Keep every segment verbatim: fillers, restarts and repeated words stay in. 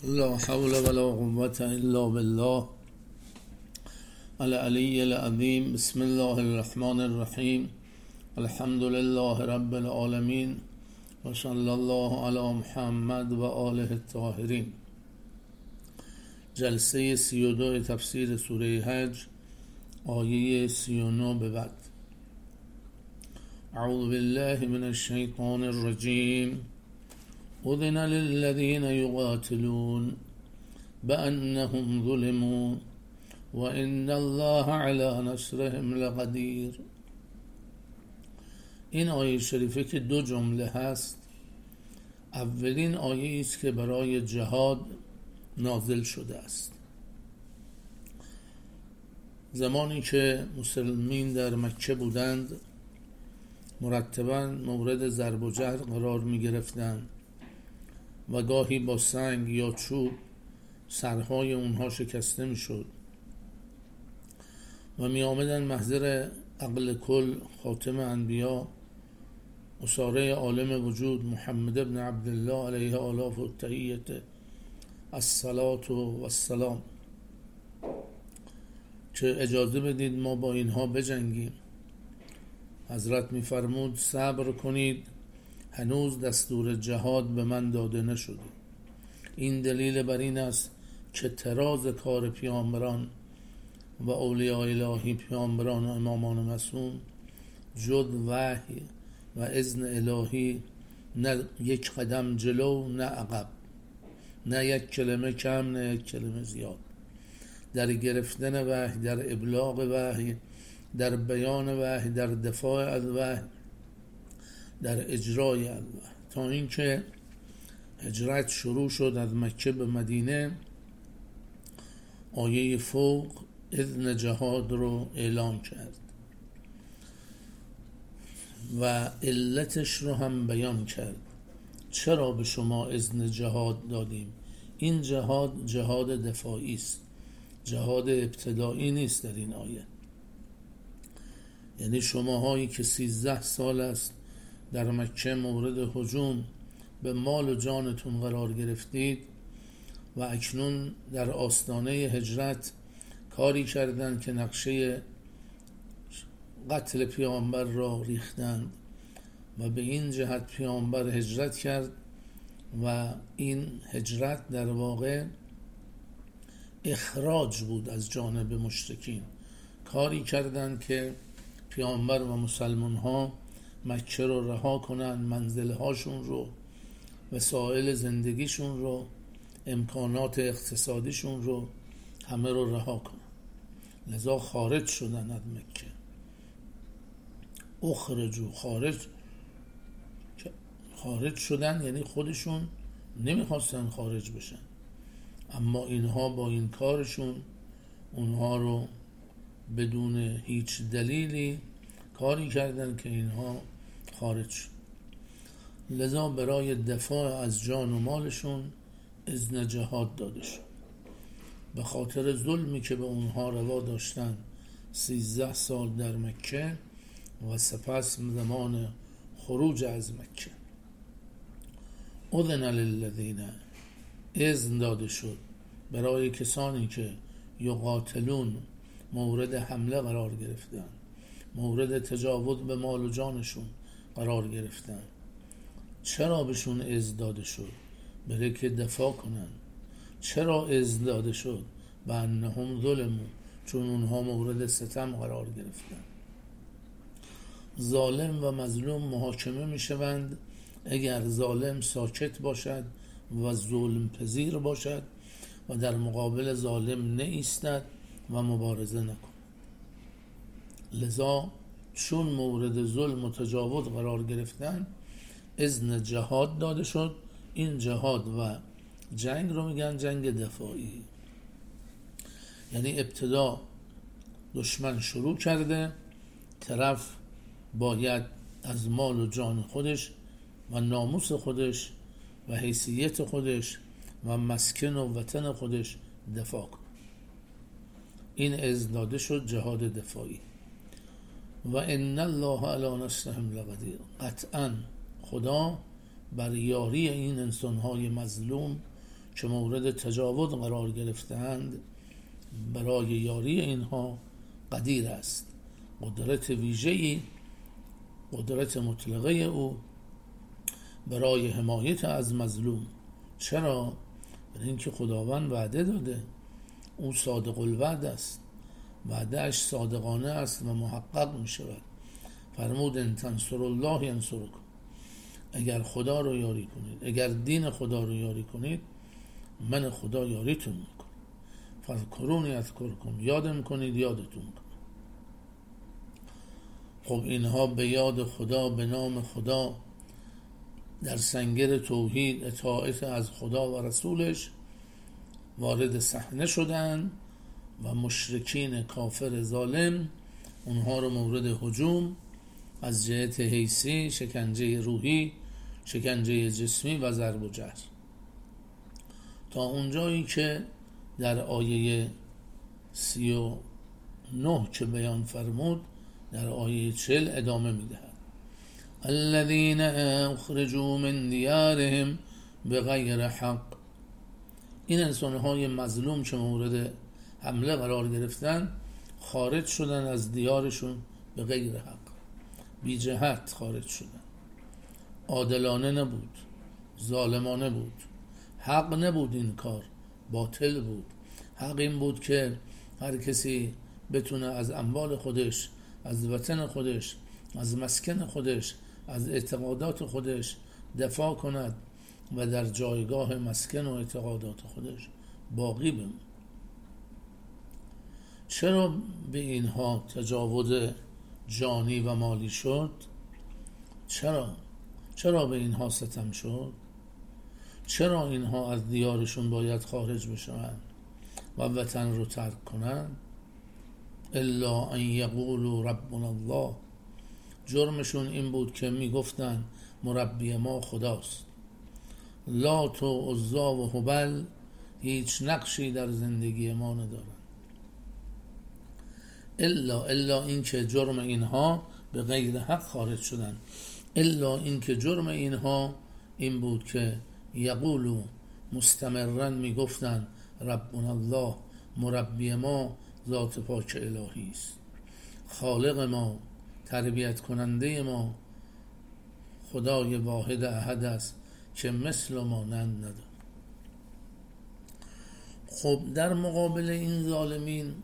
لا حول ولا قوة إلا بالله العلي العظيم. بسم الله الرحمن الرحیم. الحمد لله رب العالمین و صلی الله علی محمد و آله الطاهرین. جلسه سی و دو تفسیر سوره حج، آیه سی و نه به بعد. اعوذ بالله من الشیطان الرجیم. اذن للذین یقاتلون بأنهم ظلموا و ان الله علی نصرهم لقدیر. این آیه شریفه که دو جمله هست، اولین آیه است که برای جهاد نازل شده است. زمانی که مسلمین در مکه بودند، مرتباً مورد ضرب و جرح قرار می گرفتند و گاهی با سنگ یا چوب سرهای اونها شکسته می شد و می آمدن محضر عقل کل خاتم انبیا اساره عالم وجود محمد ابن عبدالله علیه آلاف و تحییت الصلاة و السلام که اجازه بدید ما با اینها بجنگیم. حضرت می فرمود صبر کنید، هنوز دستور جهاد به من داده نشده. این دلیل بر این است که تراز کار پیامبران و اولیاء الهی، پیامبران و امامان معصوم، جد وحی و اذن الهی، نه یک قدم جلو نه عقب، نه یک کلمه کم نه یک کلمه زیاد، در گرفتن وحی، در ابلاغ وحی، در بیان وحی، در دفاع از وحی، در اجرای از وحی، تا اینکه هجرت شروع شد از مکه به مدینه. آیه فوق اذن جهاد رو اعلام کرد و علتش رو هم بیان کرد. چرا به شما اذن جهاد دادیم؟ این جهاد جهاد دفاعی است، جهاد ابتدایی نیست در این آیه. یعنی شماهایی که سیزده سال است در مکه مورد هجوم به مال و جانتون قرار گرفتید و اکنون در آستانه هجرت کاری کردند که نقشه قتل پیامبر را ریختند و به این جهت پیامبر هجرت کرد و این هجرت در واقع اخراج بود از جانب مشرکین. کاری کردند که پیامبر و مسلمان ها مکه رو رها کنند، منزل هاشون رو، وسایل زندگیشون رو، امکانات اقتصادیشون رو همه رو رها کنند. لذا خارج شدن از مکه. اخرجو، خارج خارج شدن یعنی خودشون نمیخواستن خارج بشن، اما اینها با این کارشون اونها رو بدون هیچ دلیلی کاری کردن که اینها خارج شد. لذا برای دفاع از جان و مالشون اذن جهاد داده شد. به خاطر ظلمی که به اونها روا داشتن سیزده سال در مکه و سپس زمان خروج از مکه. اذن للذین، اذن داده شد برای کسانی که یقاتلون، مورد حمله قرار گرفتن، مورد تجاوز به مال و جانشون قرار گرفتن. چرا بهشون اذن داده شد؟ برای که دفاع کنن. چرا اذن داده شد؟ بأنهم ظلموا، چون اونها مورد ستم قرار گرفتن. ظالم و مظلوم محاکمه می شوند اگر ظالم ساکت باشد و ظلم پذیر باشد و در مقابل ظالم نایستد و مبارزه نکند. لذا چون مورد ظلم و تجاوز قرار گرفتن، اذن جهاد داده شد. این جهاد و جنگ رو میگن جنگ دفاعی. یعنی ابتدا دشمن شروع کرده، طرف باید از مال و جان خودش و ناموس خودش و حیثیت خودش و مسکن و وطن خودش دفاع کنه. این اذن داده شد، جهاد دفاعی. و ان الله علی نصرهم لقدیر، قطعا خدا بر یاری این انسان‌های مظلوم که مورد تجاوز قرار گرفتند برای یاری اینها قدیر است. قدرت ویژه‌ای، قدرت مطلقه او برای حمایت از مظلوم. چرا؟ برای اینکه خداوند وعده داده، او صادق الوعد است، وعده اش صادقانه است و محقق می شود. فرمود ان تنصر الله ینصرکم، اگر خدا رو یاری کنید، اگر دین خدا رو یاری کنید، من خدا یاریتون میکنم. فذکرونی اذکرکم، یاد میکنید یادتون میکنم. خب اینها به یاد خدا، به نام خدا، در سنگر توحید، اطاعت از خدا و رسولش وارد صحنه شدن و مشرکین کافر ظالم اونها رو مورد هجوم از جهت حیثی، شکنجه روحی، شکنجه جسمی و ضرب و جرح، تا اونجایی که در آیه سی و نه که بیان فرمود در آیه چهل ادامه میدهد. الذين اخرجوا من دیارهم بغیر حق، این انسانهای مظلوم که مورد حمله قرار گرفتن خارج شدن از دیارشون به غیر حق، بی جهت خارج شدن، عادلانه نبود، ظالمانه بود، حق نبود، این کار باطل بود. حق این بود که هر کسی بتونه از اموال خودش، از وطن خودش، از مسکن خودش، از اعتقادات خودش دفاع کند و در جایگاه مسکن و اعتقادات خودش باقی بماند. چرا به اینها تجاوز جانی و مالی شد؟ چرا؟ چرا به اینها ستم شد؟ چرا اینها از دیارشون باید خارج بشوند و وطن رو ترک کنند؟ الا ان یقولوا ربنا الله، جرمشون این بود که میگفتن مربی ما خداست. لات و عزا و هبل هیچ نقشی در زندگی ما ندارن. الا الا این که جرم اینها به غیر حق خارج شدن، الا این که جرم اینها این بود که یقولو مستمرن میگفتن ربنا الله، مربی ما ذات پاک الهی است، خالق ما، تربیت کننده ما خدای واحد احد است که مثل و مانند ندارد. خب در مقابل این ظالمین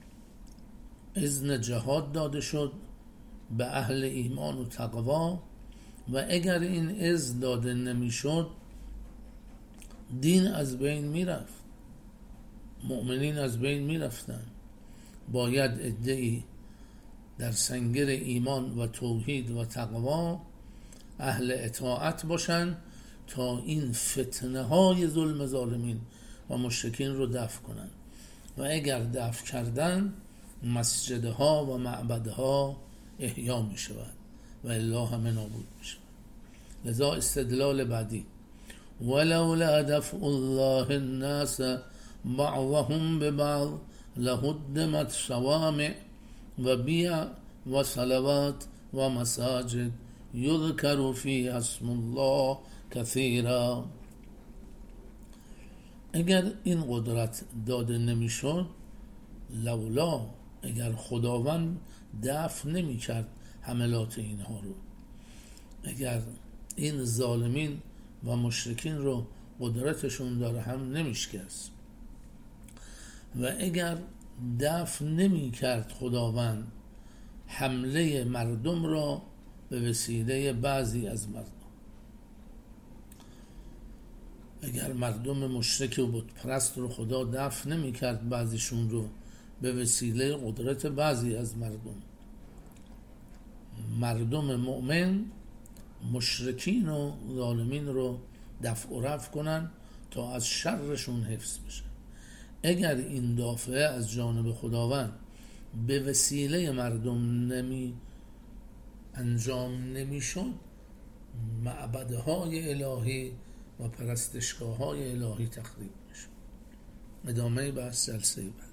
اذن جهاد داده شد به اهل ایمان و تقوا، و اگر این اذن داده نمیشد دین از بین میرفت، مؤمنین از بین میرفتن. باید عده‌ای در سنگر ایمان و توحید و تقوا اهل اطاعت باشن تا این فتنه های ظلم ظالمین و مشرکین رو دفع کنن، و اگر دفع کردن مسجدها و معبدها احیا می شود و الا همه نابود می شود. لذا استدلال بعدی ولولا دفع الله الناس بعضهم ببعض لهدمت صوامع و بیع و صلوات و مساجد یذکر فی اسم الله کثیرا. اگر این قدرت داده نمیشد، لولا اگر خداوند دفع نمی کرد حملات اینها رو، اگر این ظالمین و مشرکین رو قدرتشون داره هم نمیشکست، و اگر دفع نمی کرد خداوند حمله مردم را به وسیله بعضی از مردم، اگر مردم مشرک و بت پرست رو خدا دفع نمی کرد بعضیشون رو به وسیله قدرت بعضی از مردم، مردم مؤمن مشرکین و ظالمین رو دفع و رفع کنن تا از شرشون حفظ بشه. اگر این دافعه از جانب خداوند به وسیله مردم نمی انجام نمی شد، معبدهای الهی و پرستشگاه های الهی تخریب می شد. ادامه بحث جلسه بعد.